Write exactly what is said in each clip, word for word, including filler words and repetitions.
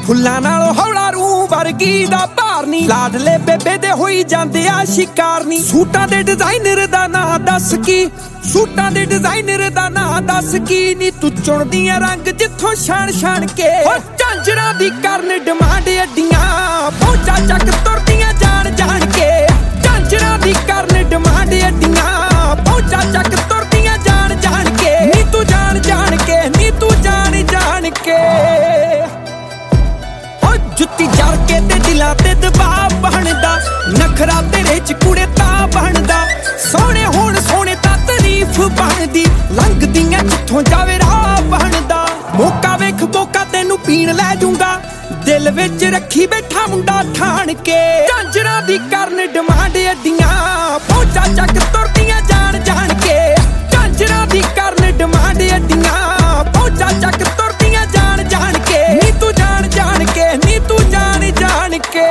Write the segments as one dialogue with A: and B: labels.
A: ਫੁੱਲਾਂ ਨਾਲੋਂ ਹੌਲਾ ਰੂ ਵਰਗੀ ਦਾ ਭਾਰ ਨੀ, ਲਾਡਲੇ ਬੇਬੇ ਦੇ ਹੋਈ ਜਾਂਦੇ ਆ ਸ਼ਿਕਾਰ ਨੀ। ਸੂਟਾਂ ਦੇ ਡਿਜ਼ਾਈਨਰ ਦਾ ਨਾਂ ਦੱਸ ਕੀ, ਸੂਟਾਂ ਦੇ ਡਿਜ਼ਾਈਨਰ ਦਾ ਨਾਂ ਦੱਸ ਕੀ ਨੀ, ਤੂੰ ਚੁਣਦੀਆਂ ਰੰਗ ਜਿੱਥੋਂ ਛਾਣ ਛਾਣ ਕੇ। ਓ ਝਾਂਜਰਾਂ ਦੀ ਕਰਨ ਡਿਮਾਂਡ ਅੱਡੀਆਂ, ਪਹੁੰਚਾ ਚੱਕ ਤੁਰਦੀਆਂ ਜਾਣ ਜਾਣ ਕੇ। ਝਾਂਜਰਾਂ ਦੀ ਕਰਨ ਡਿਮਾਂਡ ਅੱਡੀਆਂ, ਪਹੁੰਚਾ ਚੱਕ ਤੁਰਦੀਆਂ ਜਾਣ ਜਾਣ ਕੇ। ਨੀ ਤੂੰ ਜਾਣ ਜਾਣ ਕੇ, ਨੀ ਤੂੰ ਜਾਣ ਜਾਣ ਕੇ। ਜੁੱਤੀ ਜੜ ਕੇ ਤੇ ਦਿਲਾਂ ਤੇ ਦਬਾਅ ਬਣਦਾ, ਨਖਰਾ ਤੇਰੇ ਚ ਕੁੜੇ ਤਾਂ ਬਣਦਾ। ਸੋਹਣੇ ਹੋਣ ਸੋਹਣੇ ਤਾਂ ਤਾਰੀਫ ਬਣਦੀ, ਲੰਘਦੀਆਂ ਜਿੱਥੋਂ ਜਾਵੇ ਰਾਹ ਬਣਦਾ। ਮੌਕਾ ਵੇਖ ਮੌਕਾ ਤੈਨੂੰ ਪੀਣ ਲੈ ਜੂੰਗਾ, ਦਿਲ ਵਿੱਚ ਰੱਖੀ ਬੈਠਾ ਮੁੰਡਾ ਠਾਣ ਕੇ। ਝਾਂਜਰਾਂ ਦੀ ਕਰਨ ਡਿਮਾਂਡ ਅੱਡੀਆਂ, ਪਹੁੰਚਾ ਚੱਕ ਤੁਰਦੀਆਂ ਜਾਣ ਜਾਣ ਕੇ। ਝਾਂਜਰਾਂ ਦੀ ਕਰਨ ਡਿਮਾਂਡ ਅੱਡੀਆਂ, ਪਹੁੰਚਾ ਚੱਕ ਤੁਰਦੀਆਂ ਜਾਣ ਜਾਣ ਕੇ। ਨੀ ਤੂੰ ਜਾਣ ਜਾਣ ਕੇ, ਨੀ ਤੂੰ ਜਾਣ ਜਾਣ ਕੇ।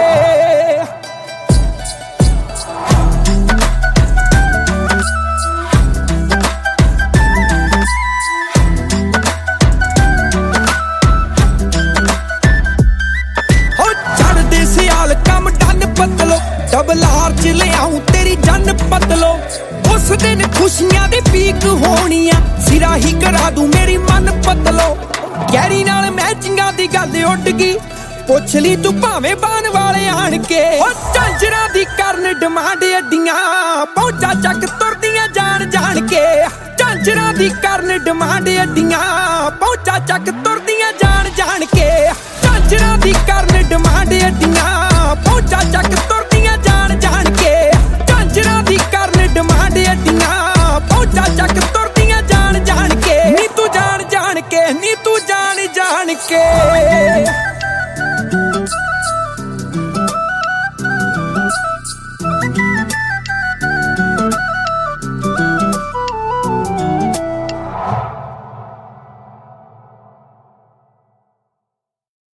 A: ਡਬਲ ਆਰਚ ਲਿਆਉਂ ਤੇਰੀ ਜੰਨ ਪਤਲੋ, ਉਸ ਦਿਨ ਖੁਸ਼ੀਆਂ ਦੀ ਪੀਕ ਹੋਣੀ ਆ, ਸਿਰਾ ਹੀ ਕਰਾ ਦੂੰ ਮੇਰੀ ਮਨ ਪਤਲੋ। ਗੈਰੀ ਨਾਲ ਮੈਚਿੰਗਾਂ ਦੀ ਗੱਲ ਉੱਡ ਗਈ, ਪੁੱਛ ਲਈ ਤੂੰ ਭਾਵੇਂ ਬਾਣ ਵਾਲੇ ਆਣ ਕੇ। ਓ ਝਾਂਜਰਾਂ ਦੀ ਕਰਨ ਡਿਮਾਂਡ ਅੱਡੀਆਂ, ਪਹੁੰਚਾ ਚੱਕ ਤੁਰਦੀਆਂ ਜਾਣ ਜਾਣ ਕੇ। ਝਾਂਜਰਾਂ ਦੀ ਕਰਨ ਡਿਮਾਂਡ ਅੱਡੀਆਂ,